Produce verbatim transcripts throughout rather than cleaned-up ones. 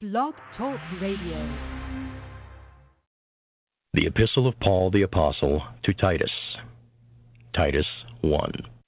Blog Talk Radio. The Epistle of Paul the Apostle to Titus. Titus one.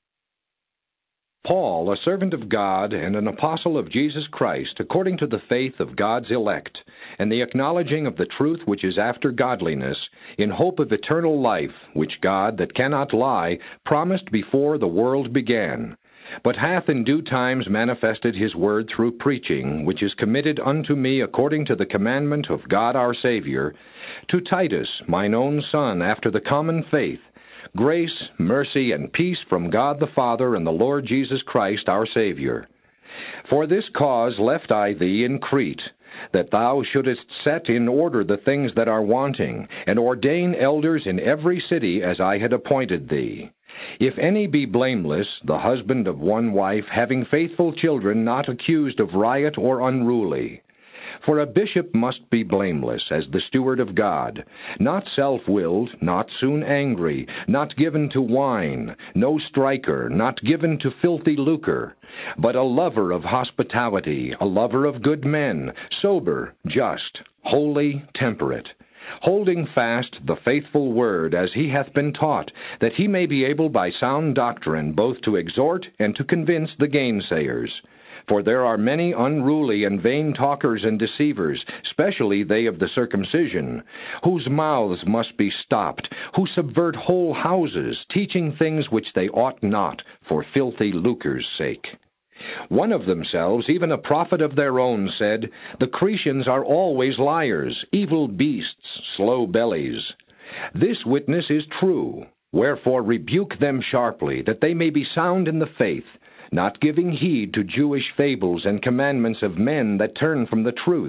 Paul, a servant of God and an apostle of Jesus Christ, according to the faith of God's elect, and the acknowledging of the truth which is after godliness, in hope of eternal life, which God, that cannot lie, promised before the world began, but hath in due times manifested his word through preaching, which is committed unto me according to the commandment of God our Savior, to Titus, mine own son, after the common faith, grace, mercy, and peace from God the Father and the Lord Jesus Christ our Savior. For this cause left I thee in Crete, that thou shouldest set in order the things that are wanting, and ordain elders in every city as I had appointed thee. If any be blameless, the husband of one wife, having faithful children, not accused of riot or unruly. For a bishop must be blameless, as the steward of God, not self-willed, not soon angry, not given to wine, no striker, not given to filthy lucre, but a lover of hospitality, a lover of good men, sober, just, holy, temperate, holding fast the faithful word as he hath been taught, that he may be able by sound doctrine both to exhort and to convince the gainsayers. For there are many unruly and vain talkers and deceivers, especially they of the circumcision, whose mouths must be stopped, who subvert whole houses, teaching things which they ought not, for filthy lucre's sake. One of themselves, even a prophet of their own, said, The Cretians are always liars, evil beasts, slow bellies. This witness is true. Wherefore rebuke them sharply, that they may be sound in the faith, not giving heed to Jewish fables and commandments of men that turn from the truth.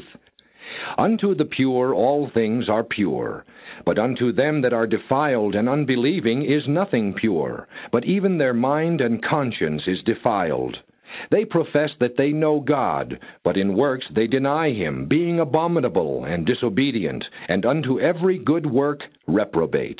Unto the pure all things are pure, but unto them that are defiled and unbelieving is nothing pure, but even their mind and conscience is defiled. They profess that they know God, but in works they deny him, being abominable and disobedient, and unto every good work reprobate.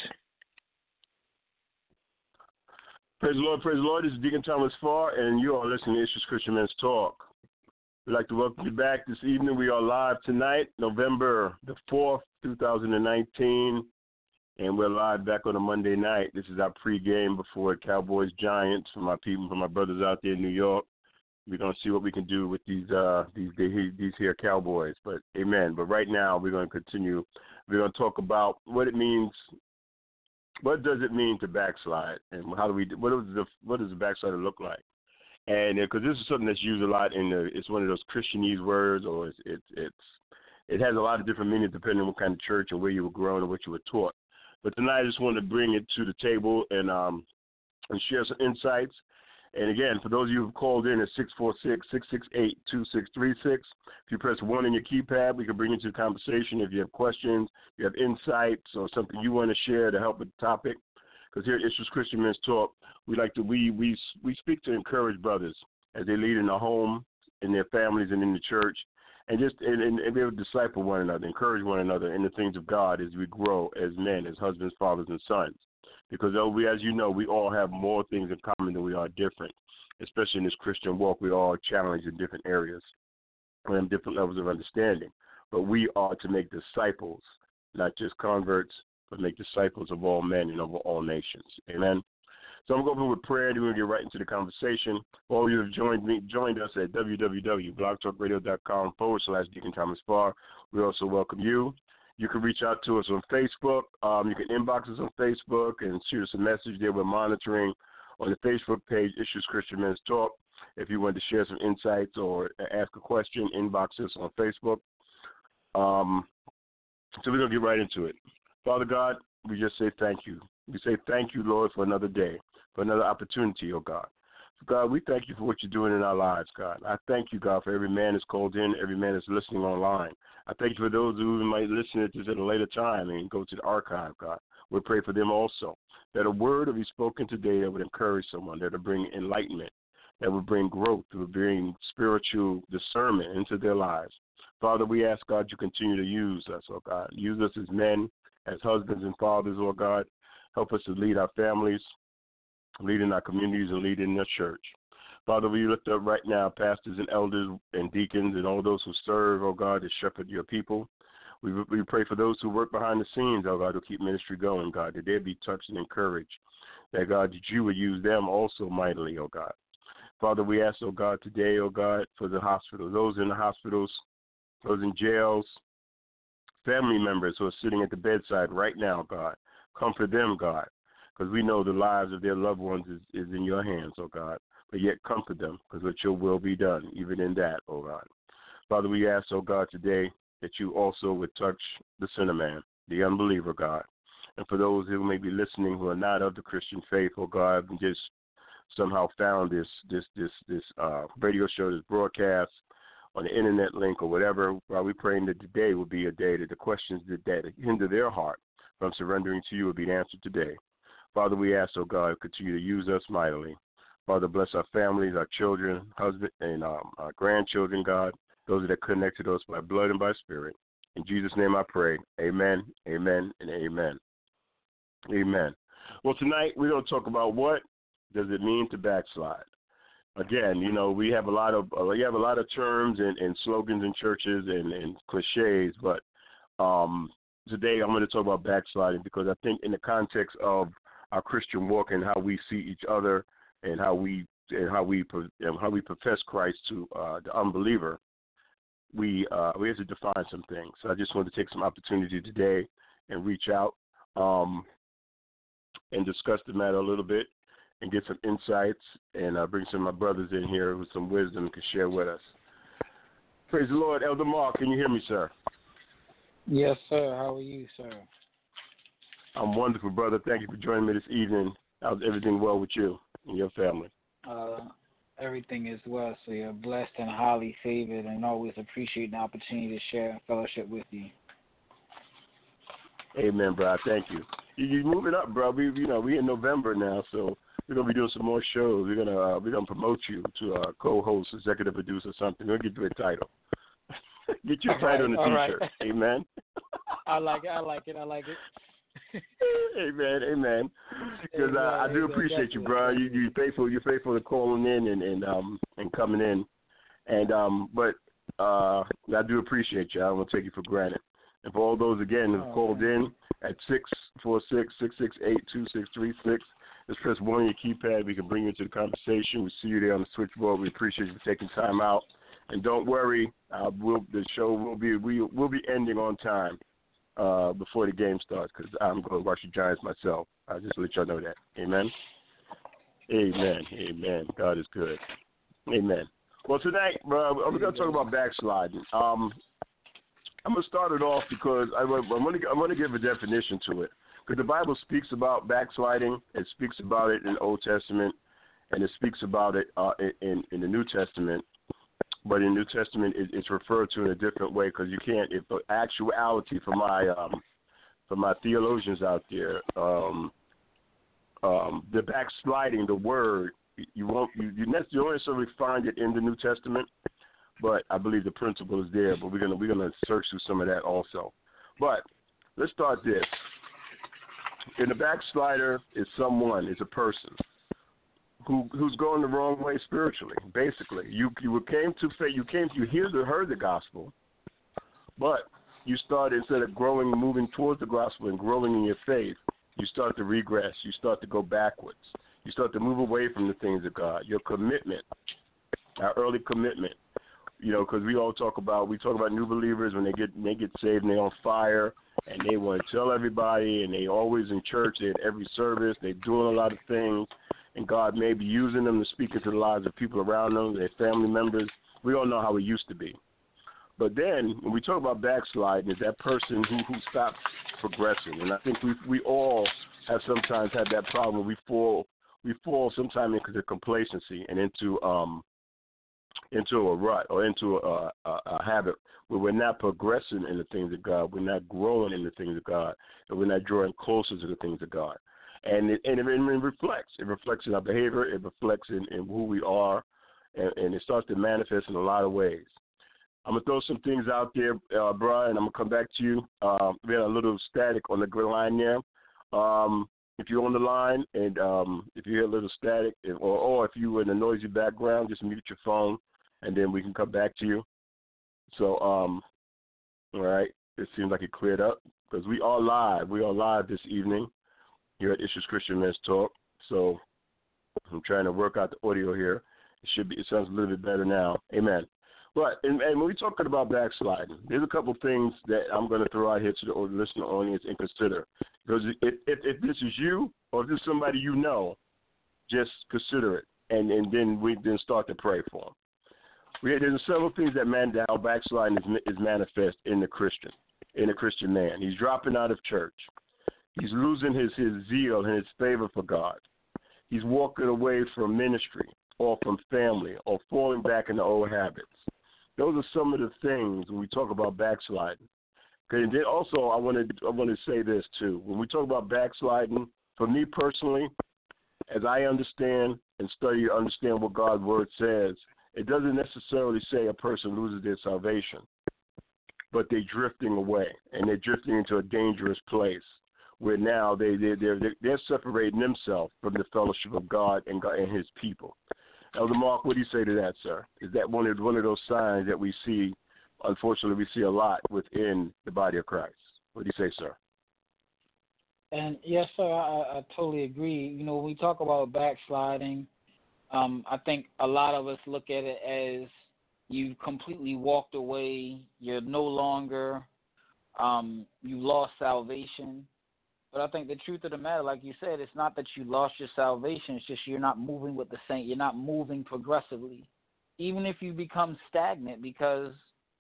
Praise the Lord, praise the Lord. This is Deacon Thomas Farr, and you are listening to Issues Christian Men's Talk. We'd like to welcome you back this evening. We are live tonight, November the fourth, two thousand nineteen, and we're live back on a Monday night. This is our pregame before Cowboys Giants for my people, for my brothers out there in New York. We're going to see what we can do with these uh, these these here Cowboys. But amen. But right now we're going to continue. We're going to talk about what it means. What does it mean to backslide, and how do we? What does the what does the backslider look like? And because this is something that's used a lot in the, it's one of those Christianese words, or it's it's, it's it has a lot of different meanings depending on what kind of church and where you were grown and what you were taught. But tonight I just wanted to bring it to the table and um and share some insights. And again, for those of you who have called in at six four six, six six eight, two six three six, if you press one in your keypad, we can bring you to the conversation. If you have questions, you have insights, or something you want to share to help with the topic, because here at Issues Christian Men's Talk, we like to we we we speak to encourage brothers as they lead in the home, in their families, and in the church, and just and, and, and be able to disciple one another, encourage one another in the things of God as we grow as men, as husbands, fathers, and sons. Because we, as you know, we all have more things in common than we are different. Especially in this Christian walk, we all are challenged in different areas. We have different levels of understanding. But we are to make disciples, not just converts, but make disciples of all men and of all nations. Amen. So I'm going to go with prayer, and we're going to get right into the conversation. All of you have joined me, joined us at w w w dot blog talk radio dot com forward slash Deacon Thomas Farr. We also welcome you. You can reach out to us on Facebook. Um, you can inbox us on Facebook and shoot us a message there. We're monitoring on the Facebook page, Issues Christian Men's Talk. If you want to share some insights or ask a question, inbox us on Facebook. Um, so we're going to get right into it. Father God, we just say thank you. We say thank you, Lord, for another day, for another opportunity, oh God. God, we thank you for what you're doing in our lives, God. I thank you, God, for every man that's called in, every man that's listening online. I thank you for those who might listen to this at a later time and go to the archive, God. We pray for them also, that a word will be spoken today that would encourage someone, that will bring enlightenment, that will bring growth, that will bring spiritual discernment into their lives. Father, we ask, God, you continue to use us, oh God. Use us as men, as husbands and fathers, oh God. Help us to lead our families, lead in our communities, and lead in the church. Father, we lift up right now pastors and elders and deacons and all those who serve, oh God, to shepherd your people. We we pray for those who work behind the scenes, oh God, to keep ministry going, God, that they be touched and encouraged. That, God, that you would use them also mightily, oh God. Father, we ask, oh God, today, oh God, for the hospitals, those in the hospitals, those in jails, family members who are sitting at the bedside right now, God. Comfort them, God, because we know the lives of their loved ones is, is in your hands, oh God. But yet comfort them, because let your will be done, even in that, oh God. Father, we ask, oh God, today that you also would touch the sinner man, the unbeliever, God. And for those who may be listening who are not of the Christian faith, oh God, and just somehow found this this this this uh, radio show, this broadcast on the internet link or whatever, while we praying that today will be a day that the questions that, that hinder their heart from surrendering to you will be answered today. Father, we ask, oh God, continue to use us mightily. Father, bless our families, our children, husband, and um, our grandchildren, God, those that are connected to us by blood and by spirit. In Jesus' name I pray. Amen, amen, and amen. Amen. Well, tonight we're going to talk about what does it mean to backslide. Again, you know, we have a lot of uh, we have a lot of terms and, and slogans in churches and, and cliches, but um, today I'm going to talk about backsliding because I think in the context of our Christian walk and how we see each other and how we and how we and how we profess Christ to uh, the unbeliever, we uh, we have to define some things. So I just want to take some opportunity today and reach out um, and discuss the matter a little bit and get some insights and uh, bring some of my brothers in here with some wisdom to share with us. Praise the Lord. Elder Mark, can you hear me, sir? Yes, sir. How are you, sir? I'm wonderful, brother. Thank you for joining me this evening. How's everything well with you and your family? Uh, everything is well, so you're blessed and highly favored, and always appreciate the opportunity to share fellowship with you. Amen, bro. Thank you. You're moving up, bro. We, you know, we in November now, so we're gonna be doing some more shows. We're gonna uh, we're gonna promote you to a co-host, executive producer, something. We'll get you a title. Get you a title on the T-shirt. Right. Amen. I like it. I like it. I like it. Amen. Amen. Because uh, I do appreciate you, bro. You you faithful. You're faithful to calling in and, and um and coming in, and um but uh I do appreciate you. I don't want to take you for granted. And for all those again who oh, called man. in at six four six six six eight two six three six. Just press one on your keypad. We can bring you into the conversation. We see you there on the switchboard. We appreciate you for taking time out. And don't worry, uh, we'll, the show will be we will be ending on time uh, before the game starts because I'm going to watch the Giants myself. I'll just let y'all know that. Amen. Amen. Amen. God is good. Amen. Well, tonight, bro, we're going to talk about backsliding. Um, I'm going to start it off because I, I'm going to I'm going to give a definition to it. Because the Bible speaks about backsliding, it speaks about it in the Old Testament, and it speaks about it uh, in, in the New Testament. But in the New Testament, it, it's referred to in a different way because you can't. If the actuality for my um, for my theologians out there, um, um, the backsliding, the word, you won't you you don't necessarily find it in the New Testament, but I believe the principle is there. But we're gonna we're gonna search through some of that also. But let's start this. And the backslider is someone, is a person who who's going the wrong way spiritually. Basically, you you came to faith, you came, you hear the heard the gospel, but you start instead of growing, moving towards the gospel and growing in your faith, you start to regress. You start to go backwards. You start to move away from the things of God. Your commitment, our early commitment. You know, because we all talk about we talk about new believers when they get when they get saved and they're on fire. And they want to tell everybody, and they always in church, they're at every service, they're doing a lot of things, and God may be using them to speak into the lives of people around them, their family members. We all know how it used to be. But then, when we talk about backsliding, it's that person who, who stops progressing. And I think we we all have sometimes had that problem. We fall we fall sometimes into complacency and into um into a rut or into a, a, a habit where we're not progressing in the things of God, we're not growing in the things of God, and we're not drawing closer to the things of God. And it, and it, it reflects. It reflects in our behavior. It reflects in, in who we are, and, and it starts to manifest in a lot of ways. I'm going to throw some things out there, uh, Brian. I'm going to come back to you. Um, we had a little static on the line there. Um, if you're on the line and um, if you hear a little static, or, or if you're in a noisy background, just mute your phone, and then we can come back to you. So, um, all right, it seems like it cleared up because we are live. We are live this evening here at Issues Christian Men's Talk. So I'm trying to work out the audio here. It should be. It sounds a little bit better now. Amen. But and, and when we're talking about backsliding, there's a couple things that I'm going to throw out here to the listener audience and consider. Because if, if, if this is you or if this is somebody you know, just consider it, and, and then we then start to pray for them. We, there's several things that man down backsliding is, is manifest in the Christian, in the Christian man. He's dropping out of church. He's losing his, his zeal and his favor for God. He's walking away from ministry or from family or falling back into old habits. Those are some of the things when we talk about backsliding. And then also, I want to I want to say this too. When we talk about backsliding, for me personally, as I understand and study to understand what God's word says, it doesn't necessarily say a person loses their salvation, but they're drifting away and they're drifting into a dangerous place where now they they they're they're separating themselves from the fellowship of God and God and His people. Elder Mark, what do you say to that, sir? Is that one of one of those signs that we see? Unfortunately, we see a lot within the body of Christ. What do you say, sir? And yes, sir, I, I totally agree. You know, when we talk about backsliding, um, I think a lot of us look at it as you completely walked away. You're no longer, um, you lost salvation. But I think the truth of the matter, like you said, it's not that you lost your salvation. It's just you're not moving with the saint. You're not moving progressively. Even if you become stagnant, because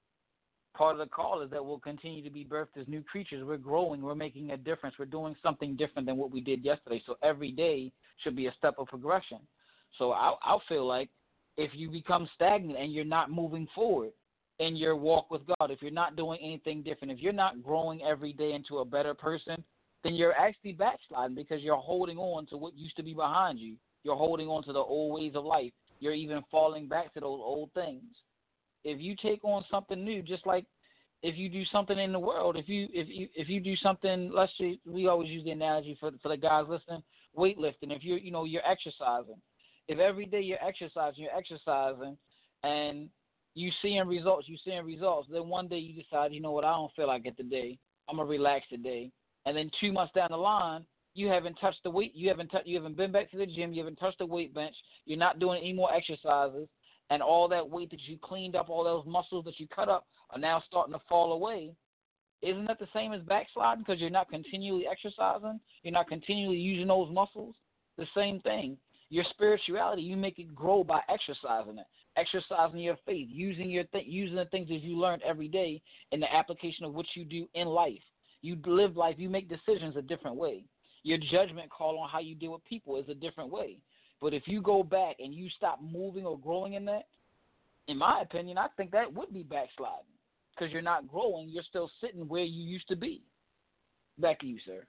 part of the call is that we'll continue to be birthed as new creatures. We're growing. We're making a difference. We're doing something different than what we did yesterday. So every day should be a step of progression. So I, I feel like if you become stagnant and you're not moving forward in your walk with God, if you're not doing anything different, if you're not growing every day into a better person, then you're actually backsliding because you're holding on to what used to be behind you. You're holding on to the old ways of life. You're even falling back to those old things. If you take on something new, just like if you do something in the world, if you if you if you do something, let's say we always use the analogy for for the guys listening, weightlifting. If you're you know you're exercising, if every day you're exercising, you're exercising, and you seeing results, you seeing results. Then one day you decide, you know what, I don't feel like it today. I'm gonna relax today. And then two months down the line, you haven't touched the weight. You haven't t- you haven't been back to the gym. You haven't touched the weight bench. You're not doing any more exercises. And all that weight that you cleaned up, all those muscles that you cut up, are now starting to fall away. Isn't that the same as backsliding because you're not continually exercising? You're not continually using those muscles? The same thing. Your spirituality, you make it grow by exercising it, exercising your faith, using your th- using the things that you learned every day in the application of what you do in life. You live life. You make decisions a different way. Your judgment call on how you deal with people is a different way. But if you go back and you stop moving or growing in that, in my opinion, I think that would be backsliding because you're not growing. You're still sitting where you used to be. Back to you, sir.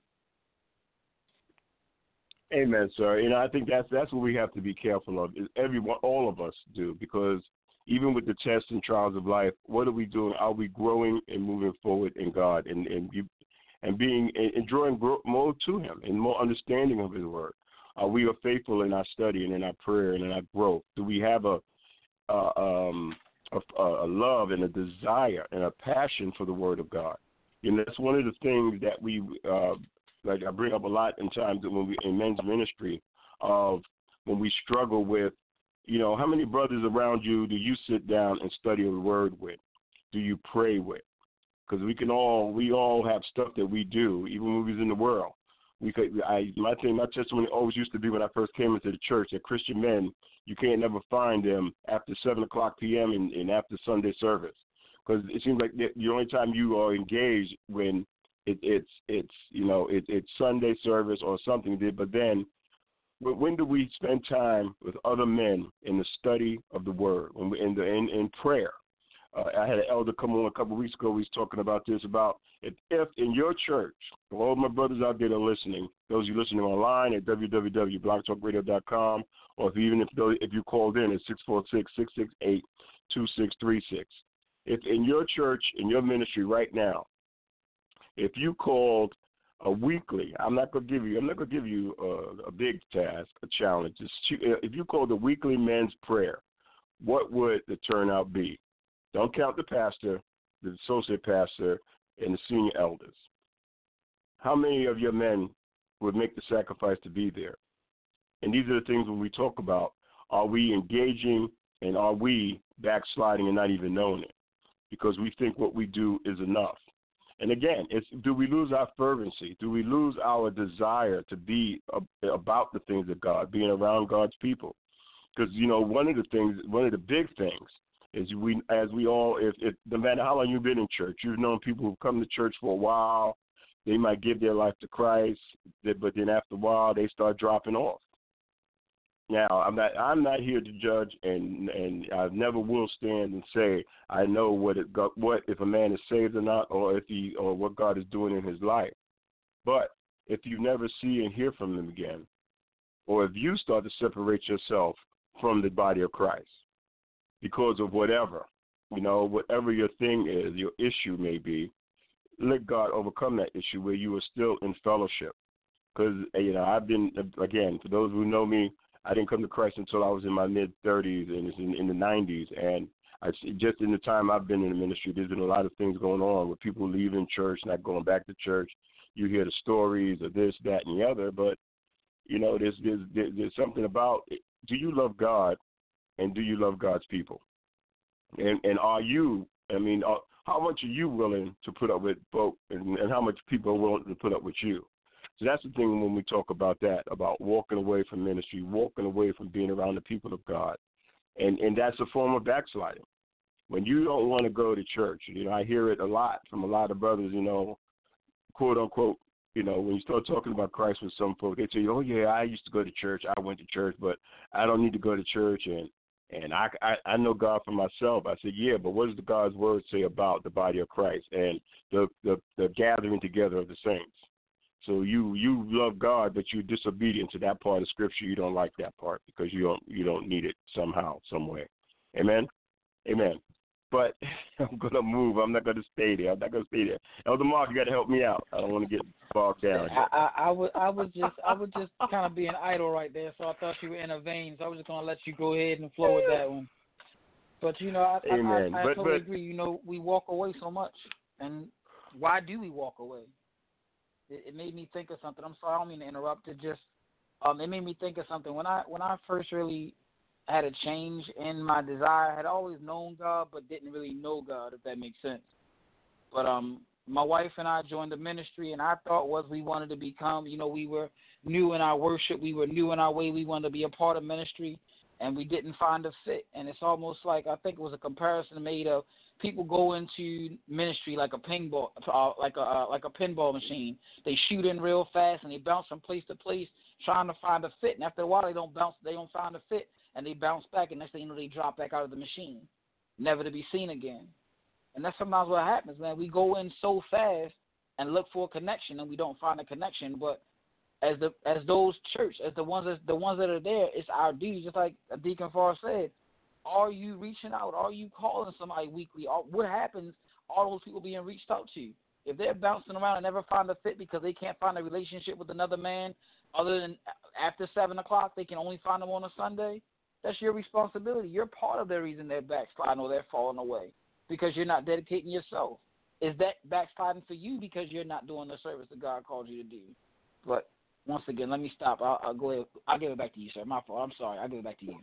Amen, sir. And I think that's that's what we have to be careful of. Is everyone, all of us do, because even with the tests and trials of life, what are we doing? Are we growing and moving forward in God and and you, and being and drawing more to Him and more understanding of His Word? Are we faithful in our study and in our prayer and in our growth? Do we have a uh, um, a, a love and a desire and a passion for the Word of God? And that's one of the things that we uh, like I bring up a lot in times when we in men's ministry of when we struggle with, you know, how many brothers around you do you sit down and study the Word with? Do you pray with? Because we can all we all have stuff that we do, even when we was in the world. We could, I, my thing, my testimony always used to be when I first came into the church that Christian men, you can't never find them after seven o'clock p.m. and, and after Sunday service, because it seems like the, the only time you are engaged when it, it's it's you know it, it's Sunday service or something. But then, when do we spend time with other men in the study of the Word, when we, in the in, in prayer? Uh, I had an elder come on a couple of weeks ago. He was talking about this, about if, if in your church, for all my brothers out there that are listening, those of you listening online at w w w dot blog talk radio dot com, or if even if if you called in at six four six, six six eight, two six three six. If in your church, in your ministry right now, if you called a weekly. I'm not gonna give you. I'm not gonna give you a, a big task, a challenge. Just, if you call the weekly men's prayer, what would the turnout be? Don't count the pastor, the associate pastor, and the senior elders. How many of your men would make the sacrifice to be there? And these are the things when we talk about, are we engaging and are we backsliding and not even knowing it? Because we think what we do is enough. And again, it's, do we lose our fervency? Do we lose our desire to be a, about the things of God, being around God's people? Because, you know, one of the things, one of the big things is we, as we all, if, if no matter how long you've been in church, you've known people who've come to church for a while, they might give their life to Christ, but then after a while they start dropping off. Now, I'm not I'm not here to judge, and and I never will stand and say I know what it what if a man is saved or not, or if he or what God is doing in his life. But if you never see and hear from him again, or if you start to separate yourself from the body of Christ because of whatever, you know, whatever your thing is, your issue may be, let God overcome that issue where you are still in fellowship. Because, you know, I've been, again, for those who know me, I didn't come to Christ until I was in my mid-thirties and in, in the nineties. And I, just in the time I've been in the ministry, there's been a lot of things going on with people leaving church, not going back to church. You hear the stories of this, that, and the other. But, you know, there's, there's, there's something about, do you love God and do you love God's people? And, and are you, I mean, are, how much are you willing to put up with both, and, and how much people are willing to put up with you? So that's the thing when we talk about that, about walking away from ministry, walking away from being around the people of God. And and that's a form of backsliding. When you don't want to go to church, you know, I hear it a lot from a lot of brothers, you know, quote unquote, you know, when you start talking about Christ with some folks, they say, oh, yeah, I used to go to church. I went to church, but I don't need to go to church. And And I, I, I know God for myself. I said, yeah, but what does the God's word say about the body of Christ and the, the, the gathering together of the saints? So you, you love God, but you're disobedient to that part of Scripture. You don't like that part because you don't you don't need it somehow, some way. Amen? Amen. But I'm going to move. I'm not going to stay there. I'm not going to stay there. Elder Mark, you got to help me out. I don't want to get bogged down. I, I, I, would, I was just I was just kind of being idle right there, so I thought you were in a vein. So I was just going to let you go ahead and flow with that one. But, you know, I, Amen. I, I, I but, totally but, agree. You know, we walk away so much. And why do we walk away? It, it made me think of something. I'm sorry, I don't mean to interrupt. It just um, it made me think of something. When I when I first really had a change in my desire, I had always known God but didn't really know God, if that makes sense. But um, my wife and I joined the ministry, and our thought was we wanted to become, you know, we were new in our worship. We were new in our way. We wanted to be a part of ministry, and we didn't find a fit. And it's almost like, I think it was a comparison made of people go into ministry like a pinball, uh, like a uh, like a pinball machine. They shoot in real fast, and they bounce from place to place trying to find a fit. And after a while, they don't bounce, they don't find a fit, and they bounce back, and next thing you know, they drop back out of the machine, never to be seen again. And that's sometimes what happens, man. We go in so fast and look for a connection, and we don't find a connection. But as the as those church, as the ones that, the ones that are there, it's our duty. Just like Deacon Farr said, are you reaching out? Are you calling somebody weekly? Or what happens? All those people being reached out to. If they're bouncing around and never find a fit because they can't find a relationship with another man, other than after seven o'clock, they can only find them on a Sunday. That's your responsibility. You're part of the reason they're backsliding or they're falling away, because you're not dedicating yourself. Is that backsliding for you because you're not doing the service that God called you to do? But once again, let me stop. I'll, I'll go ahead. I'll give it back to you, sir. My fault. I'm sorry. I'll give it back to you.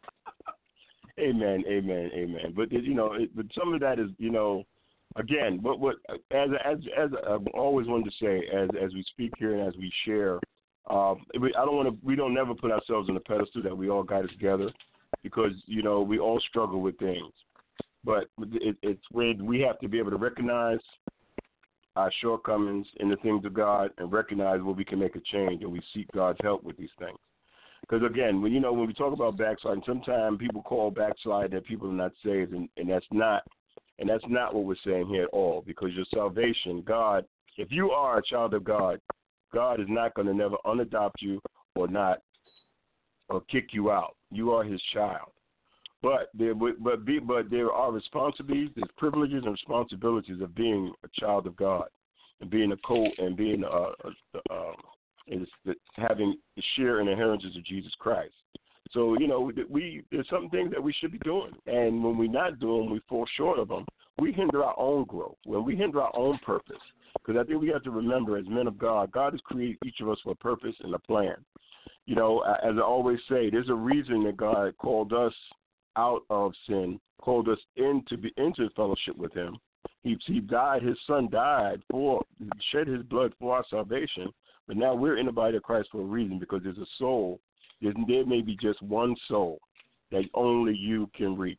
Amen, amen, amen. But you know, it, but some of that is, you know, again, what what as as as I've always wanted to say, as as we speak here and as we share, um, I don't want to. We don't never put ourselves on the pedestal that we all got it together, because you know we all struggle with things. But it, it's when we have to be able to recognize our shortcomings in the things of God and recognize where we can make a change, and we seek God's help with these things. Because, again, when you know when we talk about backsliding, sometimes people call backsliding that people are not saved, and, and that's not and that's not what we're saying here at all. Because your salvation, God, if you are a child of God, God is not going to never unadopt you or not or kick you out. You are His child. But there, but be, but there are responsibilities, there's privileges and responsibilities of being a child of God. and being a co and being uh, uh, uh, is having share in the inheritance of Jesus Christ. So, you know, we there's some things that we should be doing, and when we're not doing, we fall short of them. We hinder our own growth. When we hinder our own purpose, because I think we have to remember, as men of God, God has created each of us for a purpose and a plan. You know, as I always say, there's a reason that God called us out of sin, called us into be, into fellowship with Him. He, he died. His Son died for, shed His blood for our salvation. But now we're in the body of Christ for a reason, because there's a soul. There's, there may be just one soul that only you can reach.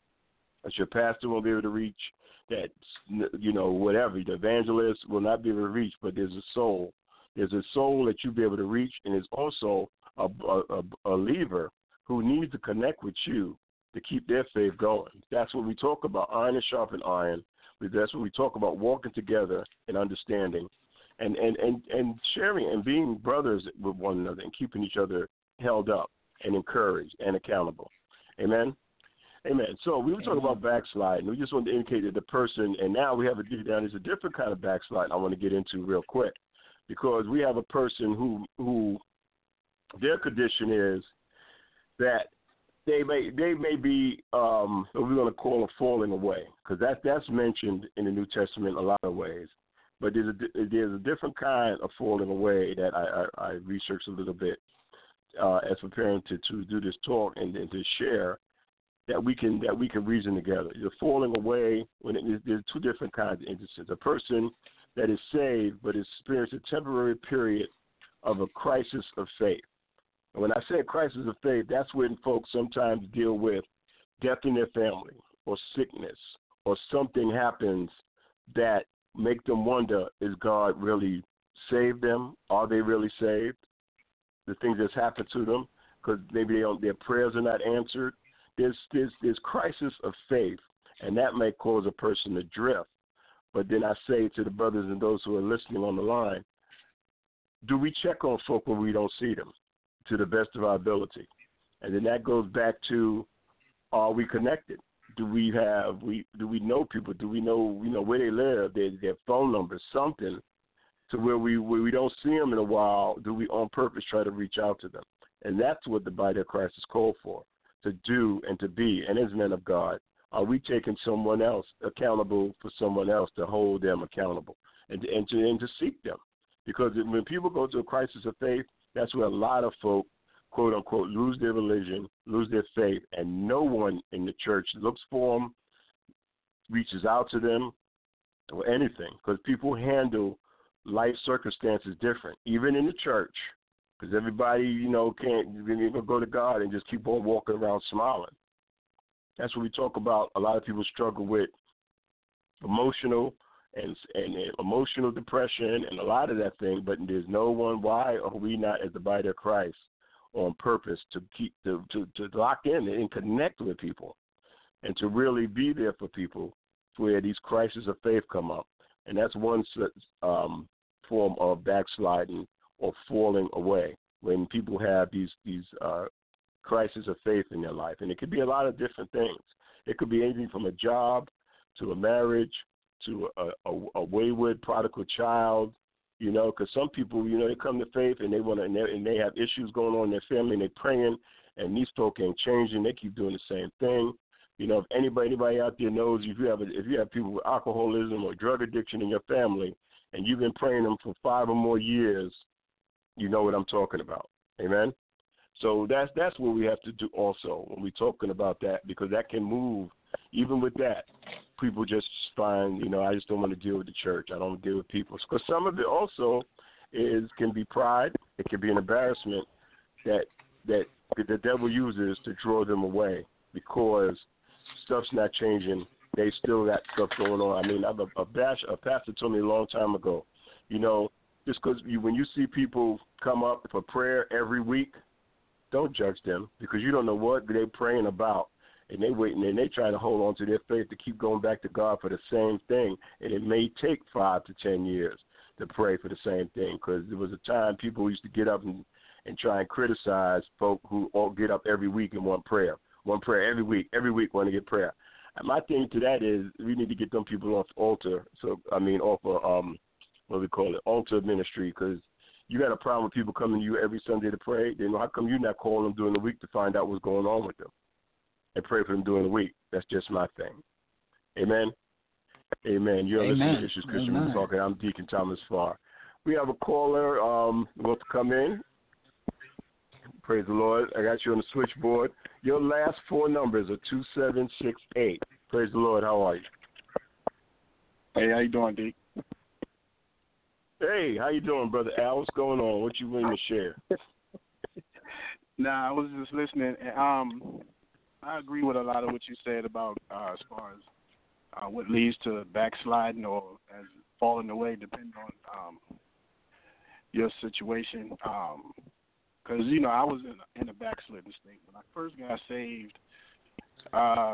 That your pastor won't be able to reach. That, you know, whatever, the evangelist will not be able to reach. But there's a soul. There's a soul that you'll be able to reach, and there's also a, a, a believer who needs to connect with you to keep their faith going. That's what we talk about, iron and sharpen iron. That's what we talk about, walking together and understanding and, and, and, and sharing and being brothers with one another and keeping each other held up and encouraged and accountable. Amen? Amen. So we were talking about backsliding. We just wanted to indicate that the person, and now we have a deep down, there's a different kind of backsliding I want to get into real quick, because we have a person who who their condition is that they may they may be um, what we're going to call a falling away, because that that's mentioned in the New Testament in a lot of ways. But there's a there's a different kind of falling away that I, I, I researched a little bit uh, as preparing to, to do this talk and, and to share that we can that we can reason together. You're falling away when it, there's two different kinds of instances. A person that is saved but is experiencing a temporary period of a crisis of faith. And when I say a crisis of faith, that's when folks sometimes deal with death in their family or sickness or something happens that make them wonder, is God really saved them? Are they really saved? The things that's happened to them, because maybe they don't, their prayers are not answered. There's, there's, there's crisis of faith, and that may cause a person to drift. But then I say to the brothers and those who are listening on the line, do we check on folk when we don't see them to the best of our ability? And then that goes back to, are we connected? Do we have we do we know people? Do we know you know where they live, their their phone numbers, something to where we where we don't see them in a while? Do we on purpose try to reach out to them? And that's what the body of Christ is called for, to do and to be. And as men of God, are we taking someone else accountable for someone else to hold them accountable and to, and to, and to seek them? Because when people go to a crisis of faith, that's where a lot of folk, quote unquote, lose their religion, lose their faith, and no one in the church looks for them, reaches out to them, or anything. Because people handle life circumstances different, even in the church. Because everybody, you know, can't even go to God and just keep on walking around smiling. That's what we talk about. A lot of people struggle with emotional and, and emotional depression and a lot of that thing, but there's no one. Why are we not, as the body of Christ, on purpose to keep to, to, to lock in and connect with people and to really be there for people where these crises of faith come up? And that's one um, form of backsliding or falling away, when people have these these uh, crises of faith in their life. And it could be a lot of different things. It could be anything from a job to a marriage to a, a, a wayward prodigal child, you know, because some people, you know, they come to faith and they want to, and, and they have issues going on in their family and they're praying, and these folk ain't changing. They keep doing the same thing. You know, if anybody anybody out there knows, if you have a, if you have people with alcoholism or drug addiction in your family, and you've been praying them for five or more years, you know what I'm talking about. Amen? So that's that's what we have to do also when we're talking about that, because that can move. Even with that, people just find, you know, I just don't want to deal with the church. I don't want to deal with people. Because some of it also is can be pride. It can be an embarrassment that that the devil uses to draw them away, because stuff's not changing. They still got stuff going on. I mean, I'm a, a, bash, a pastor told me a long time ago, you know, just because you, when you see people come up for prayer every week, don't judge them, because you don't know what they're praying about. And they waiting and they trying to hold on to their faith to keep going back to God for the same thing. And it may take five to ten years to pray for the same thing, because there was a time people used to get up and, and try and criticize folk who all get up every week and want prayer. One prayer every week, every week want to get prayer. And my thing to that is we need to get them people off the altar. So, I mean, off of, um, what we call it, altar ministry, because you got a problem with people coming to you every Sunday to pray. They know, how come you're not calling them during the week to find out what's going on with them and pray for them during the week? That's just my thing. Amen. Amen. You're Amen. listening to Issues Christian Men's Talk, and I'm Deacon Thomas Farr. We have a caller um, about to come in. Praise the Lord. I got you on the switchboard. Your last four numbers are two seven six eight. Praise the Lord. How are you? Hey, how you doing, D? Hey, how you doing, Brother Al? What's going on? What you willing to share? Nah, I was just listening. Um, I agree with a lot of what you said about uh, as far as uh, what leads to backsliding or as falling away, depending on um, your situation. Because, um, you know, I was in a, in a backslidden state. When I first got saved, uh,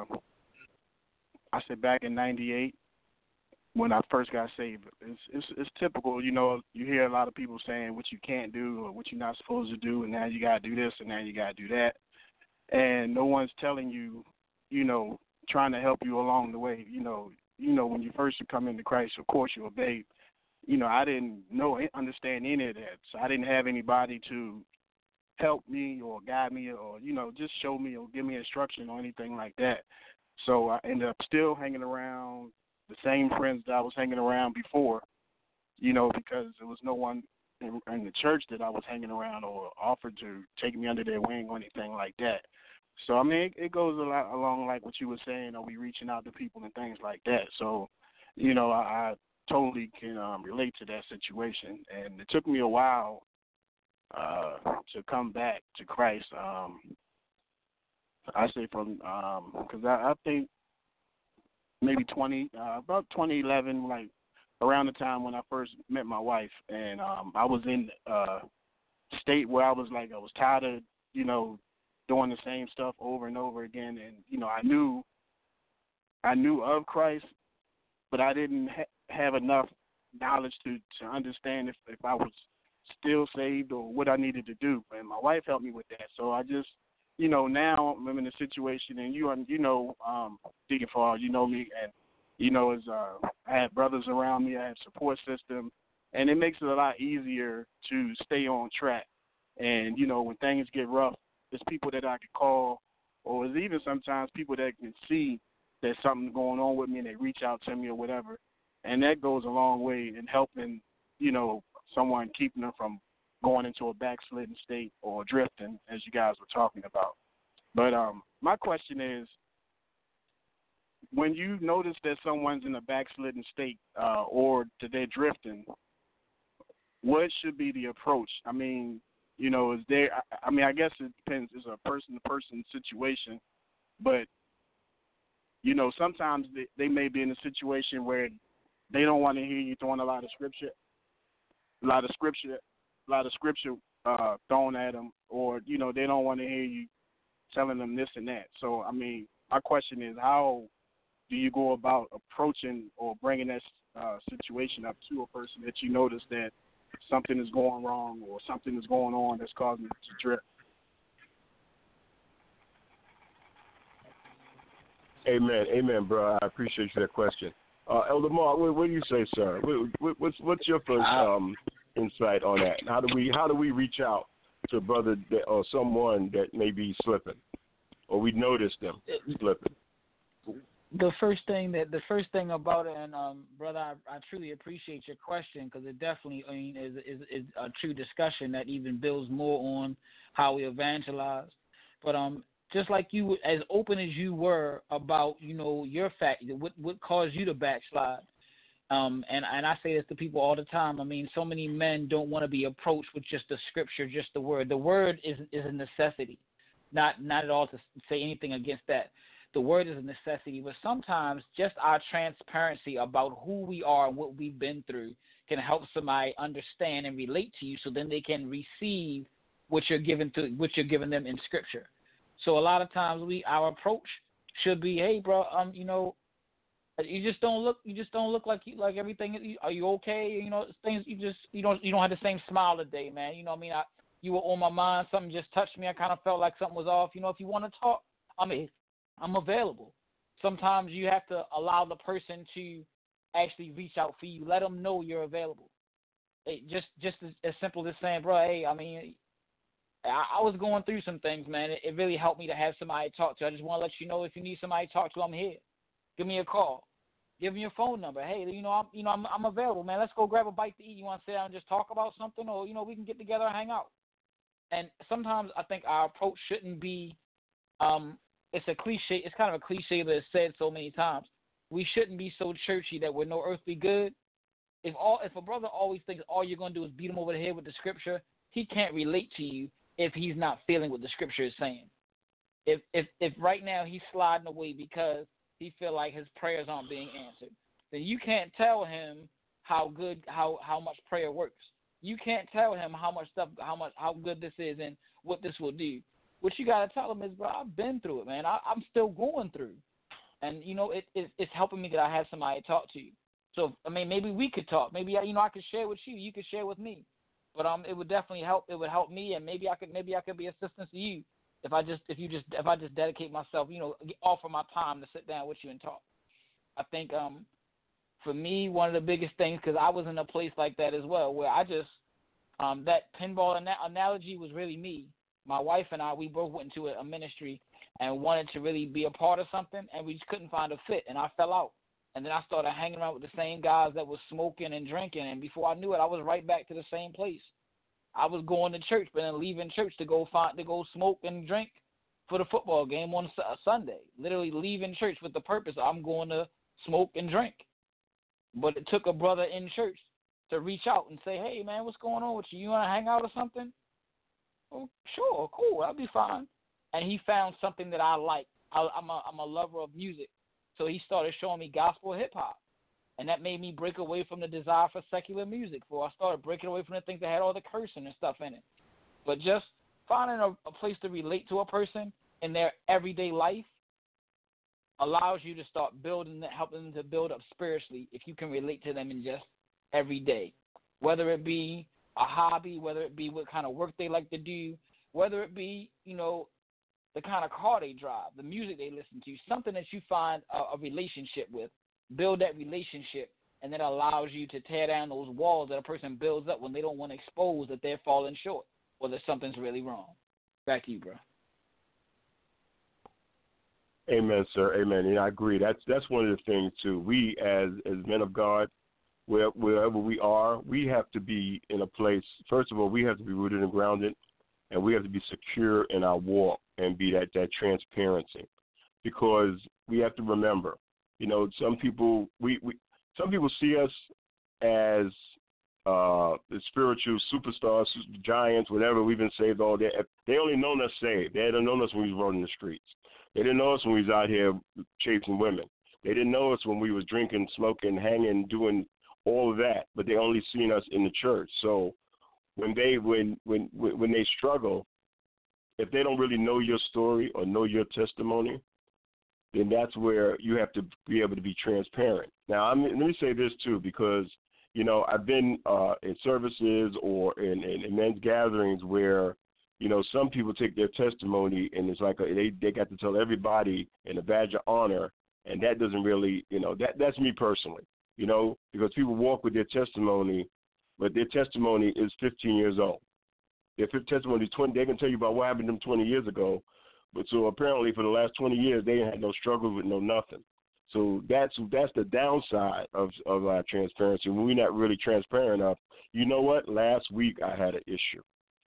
I said back in ninety-eight, when I first got saved, it's, it's it's typical, you know, you hear a lot of people saying what you can't do or what you're not supposed to do, and now you got to do this and now you got to do that. And no one's telling you, you know, trying to help you along the way. You know, you know, when you first come into Christ, of course you obey. You know, I didn't know, understand any of that, so I didn't have anybody to help me or guide me or, you know, just show me or give me instruction or anything like that. So I ended up still hanging around the same friends that I was hanging around before, you know, because there was no one in, in the church that I was hanging around or offered to take me under their wing or anything like that. So, I mean, it, it goes a lot along like what you were saying, are we reaching out to people and things like that. So, you know, I, I totally can um, relate to that situation. And it took me a while uh, to come back to Christ. Um, I say from, because um, I, I think, maybe twenty, uh, about twenty eleven, like around the time when I first met my wife, and um, I was in a state where I was like, I was tired of, you know, doing the same stuff over and over again, and you know, I knew, I knew of Christ, but I didn't ha- have enough knowledge to to understand if if I was still saved or what I needed to do, and my wife helped me with that. So I just, you know, now I'm in a situation, and you, you know, um, Deacon Farr, you know me, and you know, as uh, I have brothers around me, I have support system, and it makes it a lot easier to stay on track. And you know, when things get rough, there's people that I can call, or there's even sometimes people that can see there's something going on with me, and they reach out to me or whatever, and that goes a long way in helping, you know, someone, keeping them from going into a backslidden state or drifting, as you guys were talking about. But um, my question is, when you notice that someone's in a backslidden state uh, or that they're drifting, what should be the approach? I mean, you know, is there, I, I mean, I guess it depends. It's a person-to-person situation, but, you know, sometimes they, they may be in a situation where they don't want to hear you throwing a lot of scripture, a lot of scripture, a lot of scripture uh, thrown at them, or, you know, they don't want to hear you telling them this and that. So, I mean, my question is, how do you go about approaching or bringing that uh, situation up to a person that you notice that something is going wrong or something is going on that's causing it to drift? Amen. Amen, bro. I appreciate you that question. Uh, Elder Mark, what, what do you say, sir? What, what's, what's your first um, insight on that? How do we how do we reach out to a brother that, or someone that may be slipping, or we notice them slipping? The first thing that the first thing about it, and um, brother, I, I truly appreciate your question, because it definitely, I mean, is, is is a true discussion that even builds more on how we evangelize. But um, just like you, as open as you were about, you know, your fact, what what caused you to backslide. Um, and, and I say this to people all the time. I mean, so many men don't want to be approached with just the scripture, just the word. The word is is a necessity, not not at all to say anything against that. The word is a necessity, but sometimes just our transparency about who we are and what we've been through can help somebody understand and relate to you, so then they can receive what you're giving to what you're giving them in scripture. So a lot of times we our approach should be, hey, bro, um, you know. You just don't look. You just don't look like you like everything. Are you okay? You know, things. You just you don't you don't have the same smile today, man. You know what I mean? I, you were on my mind. Something just touched me. I kind of felt like something was off. You know, if you want to talk, I mean, I'm available. Sometimes you have to allow the person to actually reach out for you. Let them know you're available. hey, just just as, as simple as saying, bro, hey, I mean, I, I was going through some things, man. It, it really helped me to have somebody to talk to. I just want to let you know if you need somebody to talk to, I'm here. Give me a call. Give me your phone number. Hey, you know, I'm you know I'm I'm available, man. Let's go grab a bite to eat. You want to sit down and just talk about something, or you know, we can get together and hang out. And sometimes I think our approach shouldn't be. Um, it's a cliche. It's kind of a cliche that is said so many times. We shouldn't be so churchy that we're no earthly good. If all if a brother always thinks all you're going to do is beat him over the head with the scripture, he can't relate to you if he's not feeling what the scripture is saying. If if if right now he's sliding away because he feel like his prayers aren't being answered, then you can't tell him how good how, how much prayer works. You can't tell him how much stuff how much how good this is and what this will do. What you gotta tell him is, bro, I've been through it, man. I, I'm still going through, and you know it, it it's helping me that I have somebody to talk to. So I mean, maybe we could talk. Maybe you know I could share with you. You could share with me. But um, it would definitely help. It would help me, and maybe I could maybe I could be assistance to you if I just if you just if I just dedicate myself, you know, offer my time to sit down with you and talk. I think um, for me, one of the biggest things, because I was in a place like that as well, where I just um that pinball ana- analogy was really me. My wife and I, we both went into a, a ministry and wanted to really be a part of something, and we just couldn't find a fit, and I fell out. And then I started hanging around with the same guys that was smoking and drinking, and before I knew it, I was right back to the same place. I was going to church, but then leaving church to go find to go smoke and drink for the football game on a Sunday. Literally leaving church with the purpose of I'm going to smoke and drink. But it took a brother in church to reach out and say, "Hey, man, what's going on with you? You want to hang out or something?" "Oh, sure, cool, I'll be fine." And he found something that I like. I, I'm a I'm a lover of music. So he started showing me gospel hip-hop, and that made me break away from the desire for secular music. For I started breaking away from the things that had all the cursing and stuff in it. But just finding a, a place to relate to a person in their everyday life allows you to start building, helping them to build up spiritually if you can relate to them in just every day, whether it be a hobby, whether it be what kind of work they like to do, whether it be, you know, the kind of car they drive, the music they listen to, something that you find a, a relationship with. Build that relationship, and that allows you to tear down those walls that a person builds up when they don't want to expose that they're falling short or that something's really wrong. Back to you, bro. Amen, sir. Amen. And I agree. That's that's one of the things too. We as as men of God, where, wherever we are, we have to be in a place. First of all, we have to be rooted and grounded, and we have to be secure in our walk and be that, that transparency, because we have to remember, you know, some people we, we some people see us as uh, the spiritual superstars, giants, whatever. We've been saved all day. They only known us saved. They hadn't known us when we was running the streets. They didn't know us when we was out here chasing women. They didn't know us when we was drinking, smoking, hanging, doing all of that. But they only seen us in the church. So when they when when when they struggle, if they don't really know your story or know your testimony, then that's where you have to be able to be transparent. Now, I mean, let me say this too, because you know I've been uh, in services or in, in, in men's gatherings where you know some people take their testimony and it's like a, they they got to tell everybody in a badge of honor, and that doesn't really, you know, that that's me personally, you know, because people walk with their testimony, but their testimony is fifteen years old. Their testimony is twenty. They can tell you about what happened to them twenty years ago, but so apparently for the last twenty years they had no struggles with no nothing. So that's that's the downside of of our transparency. When we're not really transparent enough, you know what? Last week I had an issue.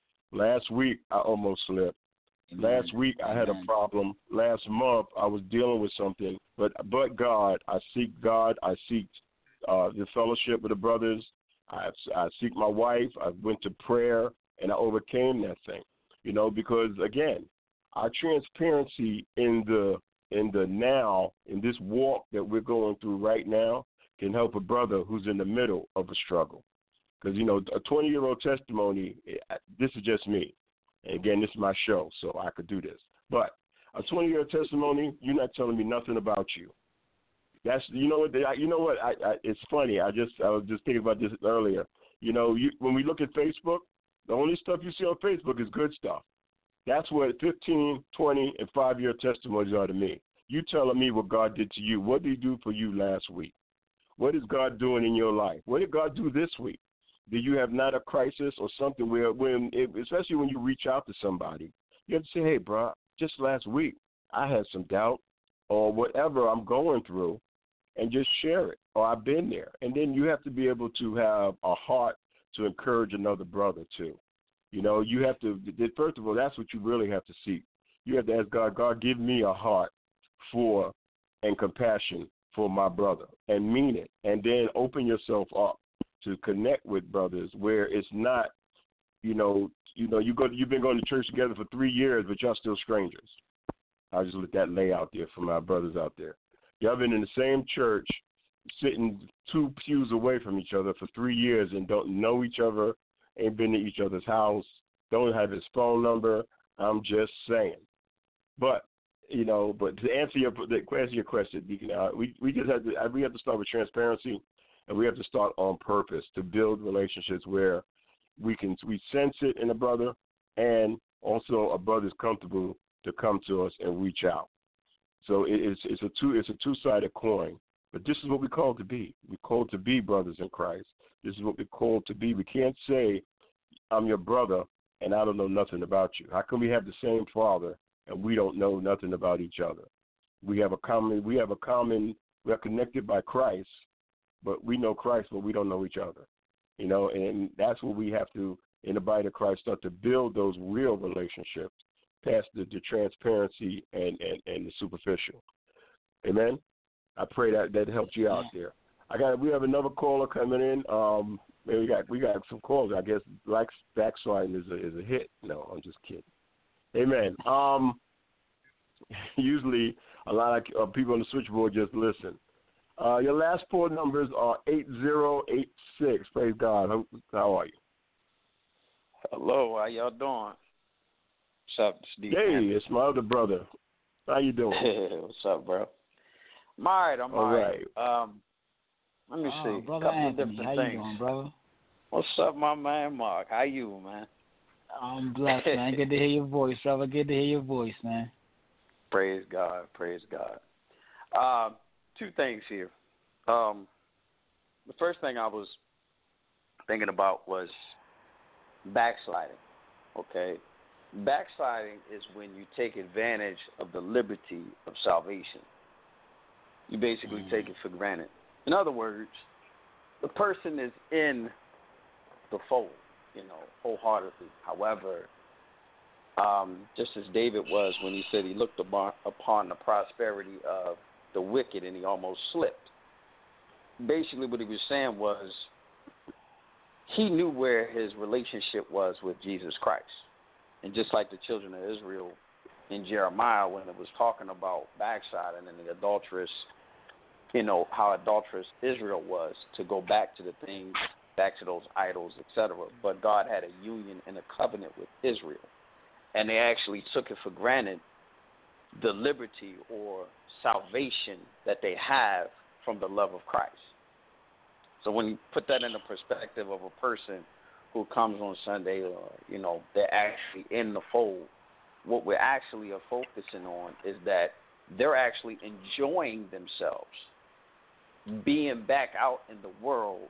Last week I almost slipped. Amen. Last week I had Amen. a problem. Last month I was dealing with something, but but God, I seek God. I seek uh, the fellowship with the brothers. I I seek my wife. I went to prayer. And I overcame that thing, you know, because again, our transparency in the in the now, in this walk that we're going through right now, can help a brother who's in the middle of a struggle. Because you know, a twenty-year-old testimony, this is just me. And again, this is my show, so I could do this. But a twenty-year testimony, you're not telling me nothing about you. That's you know what you know what I, I, it's funny. I just I was just thinking about this earlier. You know, you, when we look at Facebook. The only stuff you see on Facebook is good stuff. That's what fifteen, twenty, and five-year testimonies are to me. You telling me what God did to you. What did he do for you last week? What is God doing in your life? What did God do this week? Do you have not a crisis or something where, when, it, especially when you reach out to somebody, you have to say, hey, bro, just last week I had some doubt or whatever I'm going through, and just share it, or I've been there. And then you have to be able to have a heart to encourage another brother too. You know, you have to, first of all, that's what you really have to seek. You have to ask God, God, give me a heart for and compassion for my brother, and mean it. And then open yourself up to connect with brothers where it's not, you know, you know, you go, you've been going to church together for three years, but y'all still strangers. I'll just let that lay out there for my brothers out there. Y'all been in the same church, sitting two pews away from each other for three years and don't know each other, ain't been to each other's house, don't have his phone number. I'm just saying. But, you know, but to answer your to answer your question, Deacon, uh, we we just have to we have to start with transparency, and we have to start on purpose to build relationships where we can we sense it in a brother, and also a brother's comfortable to come to us and reach out. So it, it's it's a two it's a two sided coin. But this is what we're called to be. We're called to be brothers in Christ. This is what we're called to be. We can't say I'm your brother and I don't know nothing about you. How can we have the same Father and we don't know nothing about each other? We have a common. We have a common. We are connected by Christ, but we know Christ, but we don't know each other. You know, and that's what we have to, in the body of Christ, start to build those real relationships past the, the transparency and, and, and the superficial. Amen. I pray that that helped you out there. I got. We have another caller coming in. Um, we got we got some calls. I guess like backsliding is a is a hit. No, I'm just kidding. Amen. Um, usually a lot of uh, people on the switchboard just listen. Uh, your last four numbers are eight zero eight six. Praise God. How, how are you? Hello. How y'all doing? What's up, Steve? Hey, it's my other brother. How you doing? What's up, bro? I'm all right. I'm all, all right. right. Um, let me oh, see. Brother Couple Anthony, of different how things. you doing, brother? What's up, my man, Mark? How you, man? I'm blessed, man. Good to hear your voice, brother. Good to hear your voice, man. Praise God. Praise God. Uh, two things here. Um, the first thing I was thinking about was backsliding. Okay? Backsliding is when you take advantage of the liberty of salvation. You basically take it for granted. In other words, the person is in the fold, you know, wholeheartedly. However, um, just as David was when he said he looked upon, upon the prosperity of the wicked and he almost slipped. Basically what he was saying was he knew where his relationship was with Jesus Christ. And just like the children of Israel in Jeremiah when it was talking about backsliding and the adulterous, you know, how adulterous Israel was to go back to the things, back to those idols, et cetera. But God had a union and a covenant with Israel. And they actually took it for granted, the liberty or salvation that they have from the love of Christ. So when you put that in the perspective of a person who comes on Sunday or, you know, they're actually in the fold, what we actually are focusing on is that they're actually enjoying themselves, being back out in the world,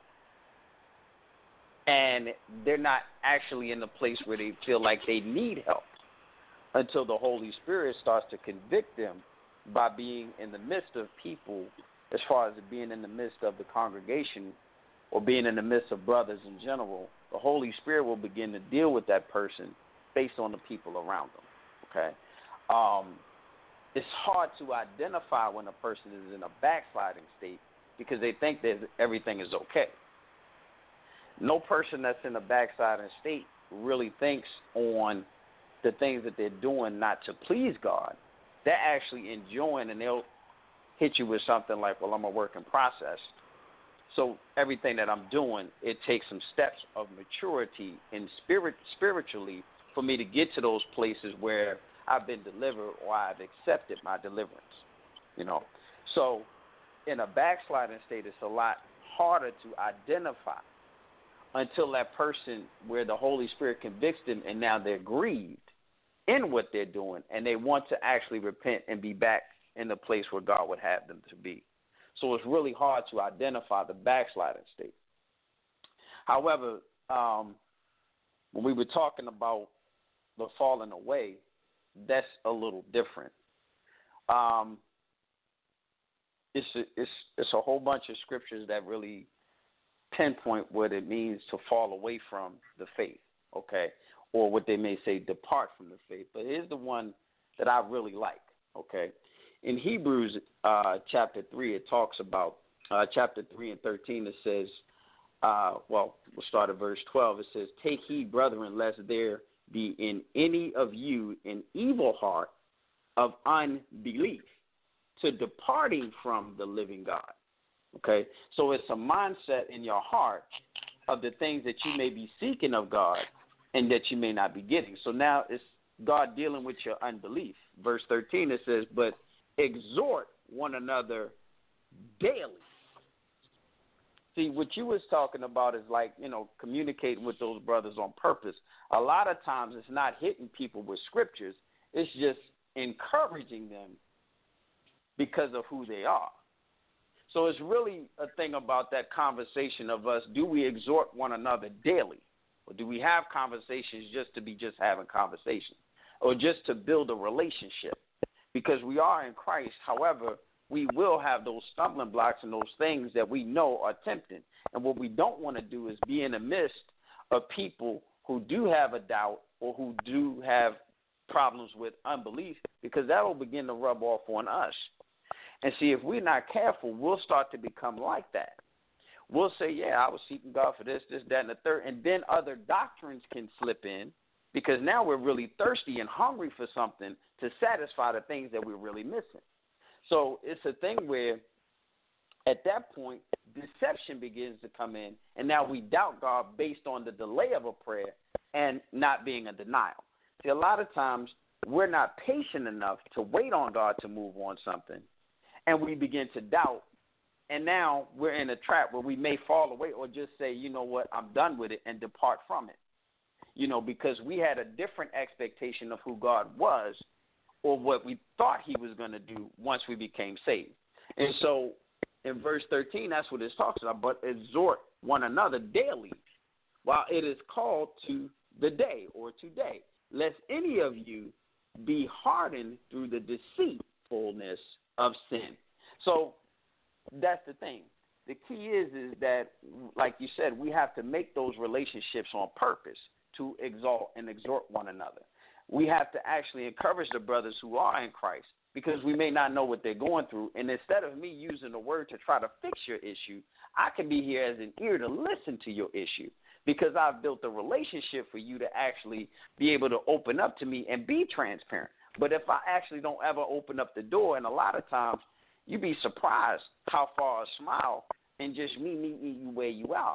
and they're not actually in the place where they feel like they need help until the Holy Spirit starts to convict them by being in the midst of people, as far as being in the midst of the congregation or being in the midst of brothers in general. The Holy Spirit will begin to deal with that person based on the people around them, okay? Um, it's hard to identify when a person is in a backsliding state because they think that everything is okay. No person that's in a backsliding state really thinks on the things that they're doing not to please God. They're actually enjoying, and they'll hit you with something like, well, I'm a work in process. So everything that I'm doing, it takes some steps of maturity and spirit spiritually for me to get to those places where I've been delivered or I've accepted my deliverance, you know. So in a backsliding state, it's a lot harder to identify until that person where the Holy Spirit convicts them and now they're grieved in what they're doing and they want to actually repent and be back in the place where God would have them to be. So it's really hard to identify the backsliding state. However, um, when we were talking about the falling away, that's a little different. Um, it's a, it's it's a whole bunch of scriptures that really pinpoint what it means to fall away from the faith, okay, or what they may say depart from the faith. But here's the one that I really like, okay. In Hebrews uh, chapter three, it talks about uh, chapter three and thirteen. It says, uh, well, we'll start at verse twelve. It says, "Take heed, brethren, lest there be in any of you an evil heart of unbelief, to departing from the living God." Okay, so it's a mindset in your heart of the things that you may be seeking of God and that you may not be getting. So now it's God dealing with your unbelief. Verse thirteen, it says, "But exhort one another daily." See, what you was talking about is like, you know, communicating with those brothers on purpose. A lot of times it's not hitting people with scriptures. It's just encouraging them because of who they are. So it's really a thing about that conversation of us. Do we exhort one another daily? Or do we have conversations just to be just having conversations? Or just to build a relationship? Because we are in Christ. However, we will have those stumbling blocks and those things that we know are tempting. And what we don't want to do is be in the midst of people who do have a doubt or who do have problems with unbelief, because that will begin to rub off on us. And see, if we're not careful, we'll start to become like that. We'll say, yeah, I was seeking God for this, this, that, and the third. And then other doctrines can slip in because now we're really thirsty and hungry for something to satisfy the things that we're really missing. So it's a thing where at that point, deception begins to come in, and now we doubt God based on the delay of a prayer and not being a denial. See, a lot of times we're not patient enough to wait on God to move on something, and we begin to doubt, and now we're in a trap where we may fall away or just say, you know what, I'm done with it, and depart from it, you know, because we had a different expectation of who God was or what we thought he was going to do once we became saved. And so in verse thirteen, that's what it talks about, but exhort one another daily while it is called to the day or today, lest any of you be hardened through the deceitfulness of sin. So that's the thing. The key is is that, like you said, we have to make those relationships on purpose to exalt and exhort one another. We have to actually encourage the brothers who are in Christ because we may not know what they're going through. And instead of me using the word to try to fix your issue, I can be here as an ear to listen to your issue because I've built a relationship for you to actually be able to open up to me and be transparent. But if I actually don't ever open up the door, and a lot of times you'd be surprised how far a smile and just me meeting you where you are.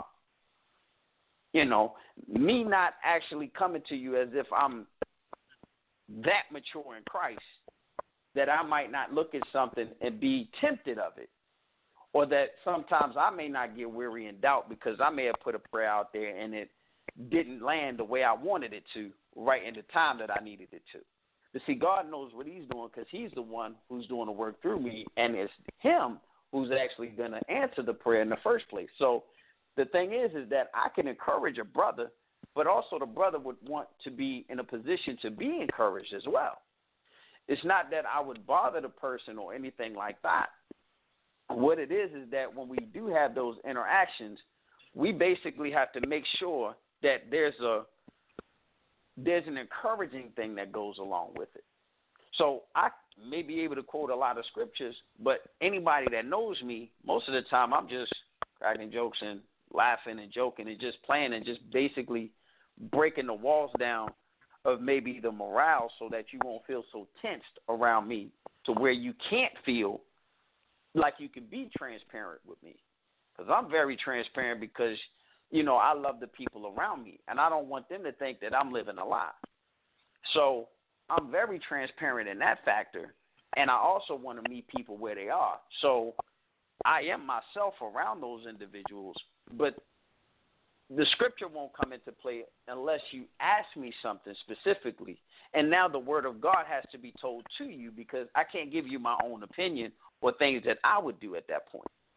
You know, me not actually coming to you as if I'm that mature in Christ that I might not look at something and be tempted of it, or that sometimes I may not get weary in doubt because I may have put a prayer out there and it didn't land the way I wanted it to right in the time that I needed it to. But see, God knows what he's doing because he's the one who's doing the work through me, and it's him who's actually going to answer the prayer in the first place. So the thing is, is that I can encourage a brother, but also the brother would want to be in a position to be encouraged as well. It's not that I would bother the person or anything like that. What it is is that when we do have those interactions, we basically have to make sure that there's a there's an encouraging thing that goes along with it. So I may be able to quote a lot of scriptures, but anybody that knows me, most of the time I'm just cracking jokes and laughing and joking and just playing and just basically breaking the walls down of maybe the morale so that you won't feel so tensed around me to where you can't feel like you can be transparent with me. Because I'm very transparent because, you know, I love the people around me, and I don't want them to think that I'm living a lie. So I'm very transparent in that factor, and I also want to meet people where they are. So I am myself around those individuals, but the scripture won't come into play unless you ask me something specifically. And now the word of God has to be told to you because I can't give you my own opinion or things that I would do at that point.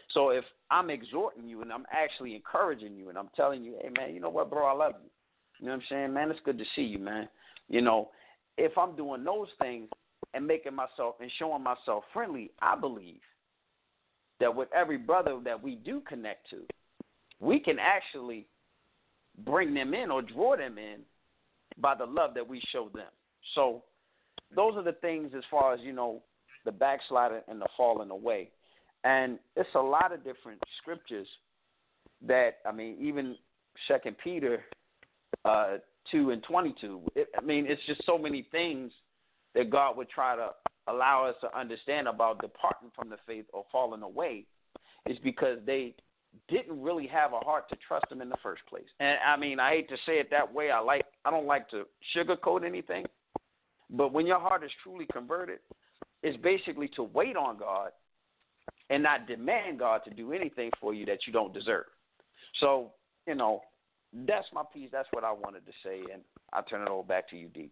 So if I'm exhorting you and I'm actually encouraging you and I'm telling you, hey, man, you know what, bro, I love you. You know what I'm saying? Man, it's good to see you, man. You know, if I'm doing those things and making myself and showing myself friendly, I believe that with every brother that we do connect to, we can actually bring them in or draw them in by the love that we show them. So those are the things as far as, you know, the backslider and the falling away. And it's a lot of different scriptures that, I mean, even Second Peter uh, two and twenty-two, it, I mean, it's just so many things that God would try to allow us to understand about departing from the faith or falling away is because they didn't really have a heart to trust him in the first place. And I mean, I hate to say it that way. I like, I don't like to sugarcoat anything, but when your heart is truly converted, it's basically to wait on God and not demand God to do anything for you that you don't deserve. So, you know, that's my piece. That's what I wanted to say, and I'll turn it over back to you, D.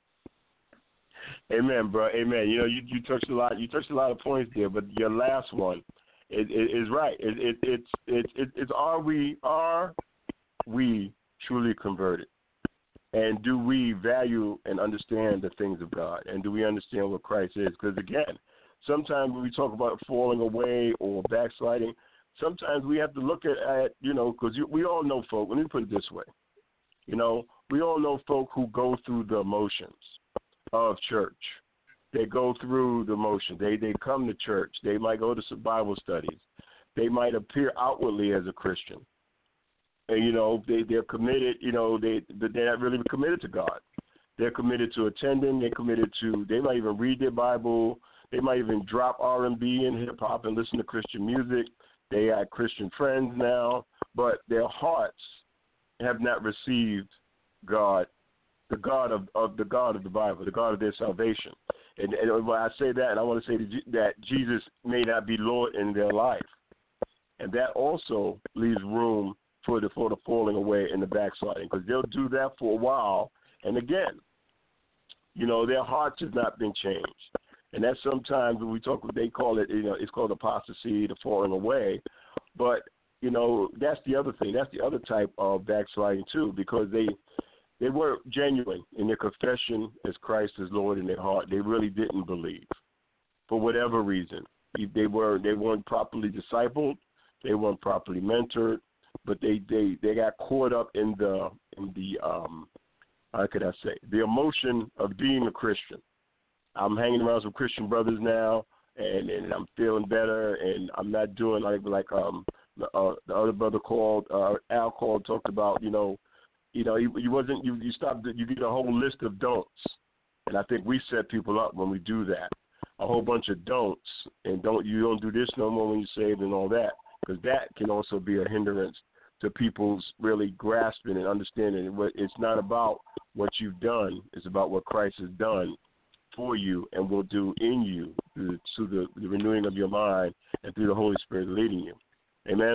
Amen, bro. Amen. You know, you, you touched a lot. You touched a lot of points there, but your last one is, is right. It, it, it's it's it, it's are we are we truly converted, and do we value and understand the things of God, and do we understand what Christ is? Because again, sometimes when we talk about falling away or backsliding, sometimes we have to look at, at you know, because we all know folk. Let me put it this way, you know, we all know folk who go through the motions of church. They go through the motion. They they come to church. They might go to some Bible studies. They might appear outwardly as a Christian. And, you know, they, they're committed, you know, they, they're not really committed to God. They're committed to attending. They're committed to, they might even read their Bible. They might even drop R and B and hip-hop and listen to Christian music. They have Christian friends now, but their hearts have not received God, the God of, of the God of the Bible, the God of their salvation. And, and when I say that, and I want to say that Jesus may not be Lord in their life. And that also leaves room for the, for the falling away and the backsliding, because they'll do that for a while. And again, you know, their hearts have not been changed. And that's sometimes when we talk, they call it, you know, it's called apostasy, the falling away. But, you know, that's the other thing. That's the other type of backsliding too, because they they weren't genuine in their confession as Christ as Lord in their heart. They really didn't believe for whatever reason. They were they weren't properly discipled. They weren't properly mentored. But they, they, they got caught up in the in the um how could I say the emotion of being a Christian. I'm hanging around some Christian brothers now, and, and I'm feeling better, and I'm not doing like like um the, uh, the other brother called uh, Al called talked about. You know, you know, you, you wasn't you you stopped you get a whole list of don'ts, and I think we set people up when we do that, a whole bunch of don'ts, and don't you don't do this no more when you're saved and all that, because that can also be a hindrance to people's really grasping and understanding. It's not about what you've done; it's about what Christ has done for you and will do in you through, through the, the renewing of your mind and through the Holy Spirit leading you. Amen?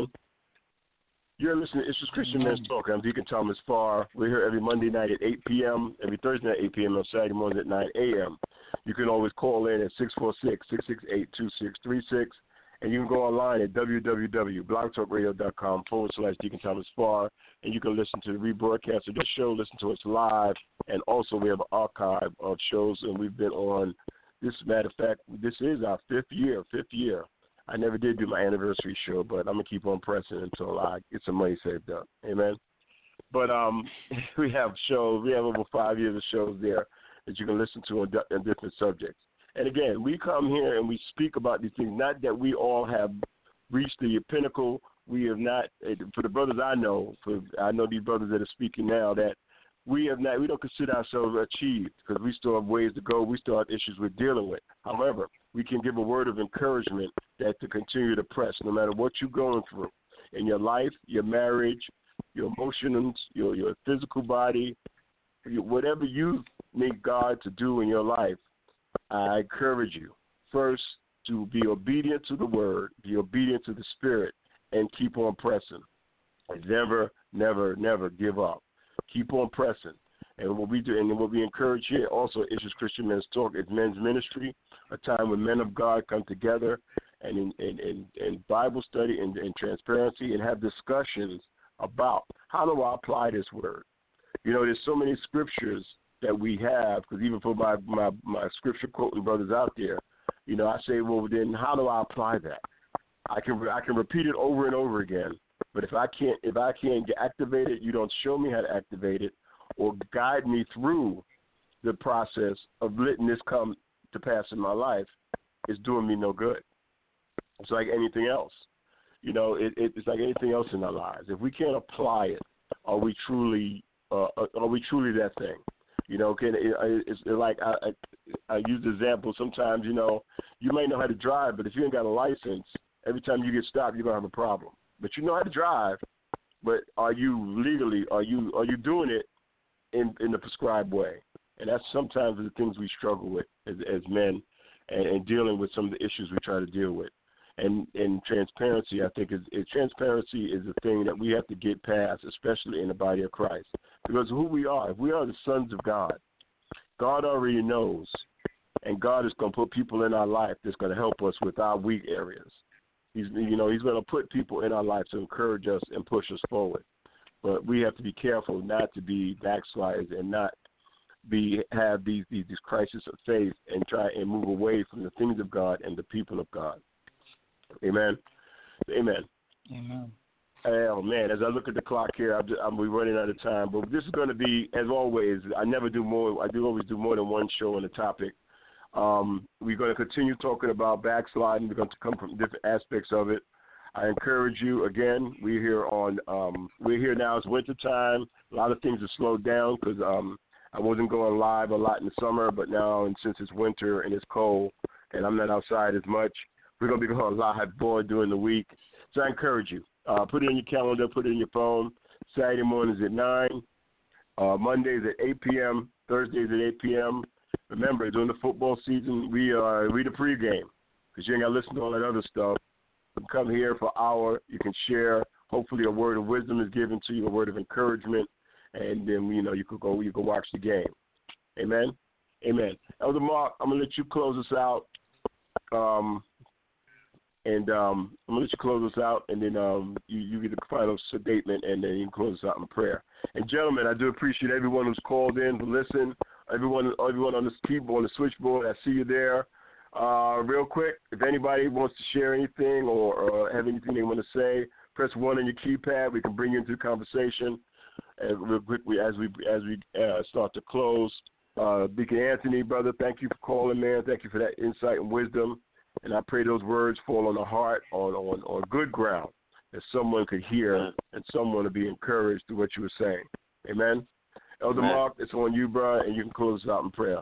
You're listening to It's Just Christian Men's Talk. I'm Deacon Thomas Farr. We're here every Monday night at eight p.m., every Thursday night at eight p.m., and on Saturday mornings at nine a.m. You can always call in at six four six, six six eight, two six three six, and you can go online at www.blogtalkradio.com forward slash Deacon Thomas Farr, and you can listen to the rebroadcast of this show, listen to us live, and also we have an archive of shows, and we've been on, this matter of fact, this is our fifth year, fifth year. I never did do my anniversary show, but I'm going to keep on pressing until I get some money saved up. Amen? But um, we have shows, we have over five years of shows there that you can listen to on, on different subjects. And again, we come here and we speak about these things, not that we all have reached the pinnacle. We have not, for the brothers I know, for I know these brothers that are speaking now, that we have not, we don't consider ourselves achieved, because we still have ways to go. We still have issues we're dealing with. However, we can give a word of encouragement that to continue to press, no matter what you're going through in your life, your marriage, your emotions, your, your physical body, your, whatever you need God to do in your life. I encourage you, first, to be obedient to the word, be obedient to the Spirit, and keep on pressing. And never, never, never give up. Keep on pressing. And what we do, and what we encourage here also is Just Christian Men's Talk. It's men's ministry, a time when men of God come together and in, in, in, in Bible study and, and transparency and have discussions about how do I apply this word. You know, there's so many scriptures that we have, because even for my, my, my scripture quoting brothers out there, you know, I say, well, then how do I apply that? I can I can repeat it over and over again, but if I can't if I can't get activated, you don't show me how to activate it or guide me through the process of letting this come to pass in my life, it's doing me no good. It's like anything else. You know, it, it, it's like anything else in our lives. If we can't apply it, are we truly uh, are we truly that thing? You know, can it, it's like I, I, I use the example. Sometimes, you know, you may know how to drive, but if you ain't got a license, every time you get stopped, you're gonna have a problem. But you know how to drive, but are you legally? Are you are you doing it in in the prescribed way? And that's sometimes the things we struggle with as, as men, and, and dealing with some of the issues we try to deal with. And and transparency, I think, is, is transparency is a thing that we have to get past, especially in the body of Christ, because who we are. If we are the sons of God, God already knows, and God is going to put people in our life that's going to help us with our weak areas. He's you know He's going to put people in our life to encourage us and push us forward. But we have to be careful not to be backsliders and not be have these these, these crises of faith and try and move away from the things of God and the people of God. Amen. Amen. Amen. Oh, man, as I look at the clock here, I'm, just, I'm we're running out of time. But this is going to be, as always, I never do more. I do always do more than one show on a topic. Um, we're going to continue talking about backsliding. We're going to come from different aspects of it. I encourage you, again, we're here on, um, we're here now. It's winter time. A lot of things have slowed down because um, I wasn't going live a lot in the summer, but now, and since it's winter and it's cold and I'm not outside as much, we're going to be going live more during the week. So I encourage you. Uh, put it in your calendar. Put it in your phone. Saturday mornings at nine. Uh, Mondays at eight p.m. Thursdays at eight p.m. Remember, during the football season, we uh, read a pregame because you ain't got to listen to all that other stuff. You come here for an hour. You can share. Hopefully a word of wisdom is given to you, a word of encouragement, and then, you know, you could go you could watch the game. Amen? Amen. Elder Mark, I'm going to let you close us out. Um And um, I'm going to let you close us out, and then um, you, you get the final statement, and then you can close us out in prayer. And, gentlemen, I do appreciate everyone who's called in to listen, everyone everyone on the keyboard, on the switchboard. I see you there. Uh, real quick, if anybody wants to share anything or, or have anything they want to say, press one on your keypad. We can bring you into the conversation. And real quickly, as we, as we uh, start to close, uh, Deacon Anthony, brother, thank you for calling, man. Thank you for that insight and wisdom. And I pray those words fall on the heart, on, on, on good ground, that someone could hear and someone to be encouraged through what you were saying. Amen? Elder Amen. Mark, it's on you, bro, and you can close us out in prayer.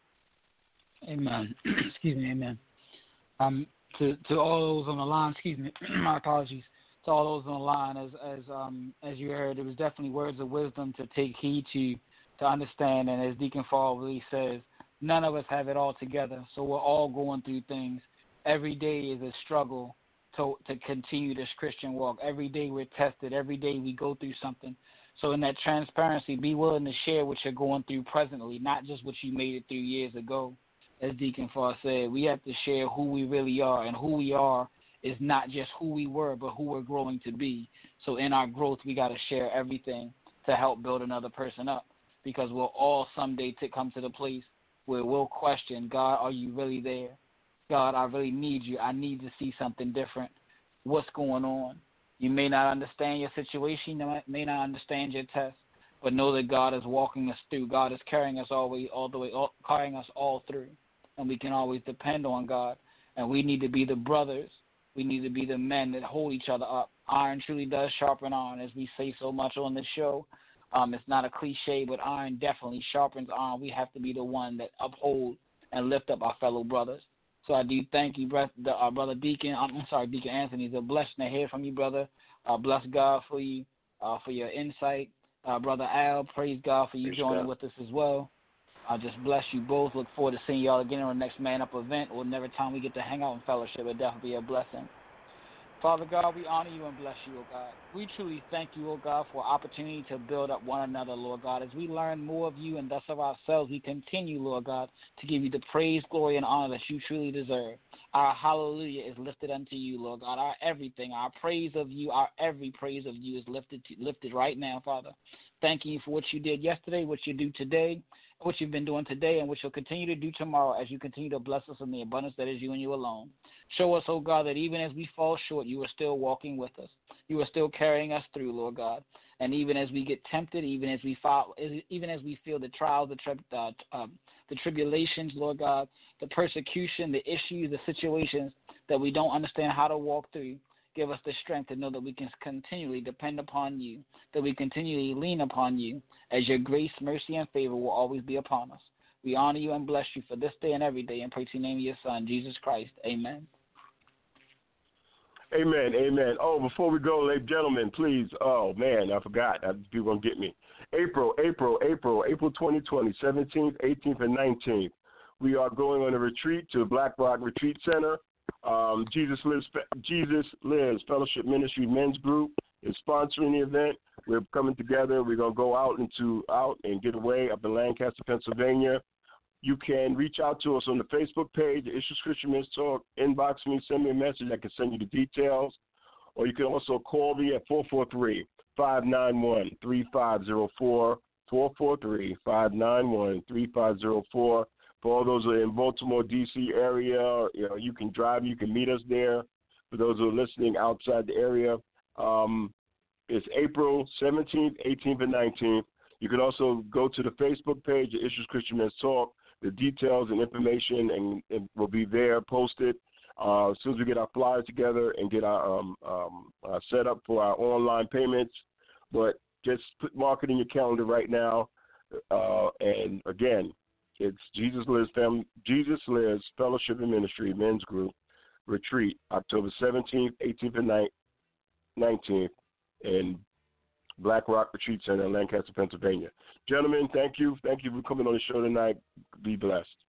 Amen. Excuse me, amen. Um, to to all those on the line, excuse me, my apologies. To all those on the line, as as um as you heard, it was definitely words of wisdom to take heed to, to understand. And as Deacon Fall really says, none of us have it all together, so we're all going through things. Every day is a struggle to to continue this Christian walk. Every day we're tested. Every day we go through something. So in that transparency, be willing to share what you're going through presently, not just what you made it through years ago. As Deacon Farr said, we have to share who we really are, and who we are is not just who we were, but who we're growing to be. So in our growth, we got to share everything to help build another person up, because we'll all someday to come to the place where we'll question, God, are you really there? God, I really need you. I need to see something different. What's going on? You may not understand your situation. You may not understand your test, but know that God is walking us through. God is carrying us all, way, all the way, all, carrying us all through, and we can always depend on God. And we need to be the brothers. We need to be the men that hold each other up. Iron truly does sharpen iron, as we say so much on this show. Um, it's not a cliche, but iron definitely sharpens iron. We have to be the one that uphold and lift up our fellow brothers. So I do thank you, brother, uh, brother Deacon. I'm sorry, Deacon Anthony. It's a blessing to hear from you, brother. Uh, bless God for you, uh, for your insight. Uh, brother Al, praise God for you praise joining God. with us as well. I uh, just bless you both. Look forward to seeing y'all again on the next Man Up event, or every time we get to hang out in fellowship. It'll definitely be a blessing. Father God, we honor you and bless you, O God. We truly thank you, O God, for opportunity to build up one another, Lord God. As we learn more of you and thus of ourselves, we continue, Lord God, to give you the praise, glory, and honor that you truly deserve. Our hallelujah is lifted unto you, Lord God. Our everything, our praise of you, our every praise of you is lifted to, lifted right now, Father. Thank you for what you did yesterday, what you do today, what you've been doing today, and what you'll continue to do tomorrow as you continue to bless us in the abundance that is you and you alone. Show us, oh God, that even as we fall short, you are still walking with us. You are still carrying us through, Lord God. And even as we get tempted, even as we fall, even as we feel the trials, the, tri- uh, um, the tribulations, Lord God, the persecution, the issues, the situations that we don't understand how to walk through, give us the strength to know that we can continually depend upon you, that we continually lean upon you, as your grace, mercy, and favor will always be upon us. We honor you and bless you for this day and every day, and pray to the name of your Son, Jesus Christ. Amen. Amen, amen. Oh, before we go, ladies and gentlemen, please, oh, man, I forgot. People going to get me. April, April, April, April twenty twenty, seventeenth, eighteenth, and nineteenth. We are going on a retreat to Black Rock Retreat Center. Um, Jesus Lives Jesus Lives Fellowship Ministry Men's Group is sponsoring the event. We're coming together. We're going to go out into out and get away up in Lancaster, Pennsylvania. You can reach out to us on the Facebook page, the Issues Christian Men's Talk. Inbox me, send me a message. I can send you the details. Or you can also call me at four four three, five nine one, three five zero four, four four three, five nine one, three five zero four. For all those who are in Baltimore, D C area, you know, you can drive, you can meet us there. For those who are listening outside the area, um, it's April seventeenth, eighteenth, and nineteenth. You can also go to the Facebook page, the Issues Christian Men's Talk. The details and information and, and will be there posted uh, as soon as we get our flyers together and get our um, um, uh, set up for our online payments. But just put mark it in your calendar right now. Uh, and again, it's Jesus Lives Family, Jesus Lives Fellowship and Ministry Men's Group Retreat, October seventeenth, eighteenth, and nineteenth, in Black Rock Retreat Center in Lancaster, Pennsylvania. Gentlemen, thank you. Thank you for coming on the show tonight. Be blessed.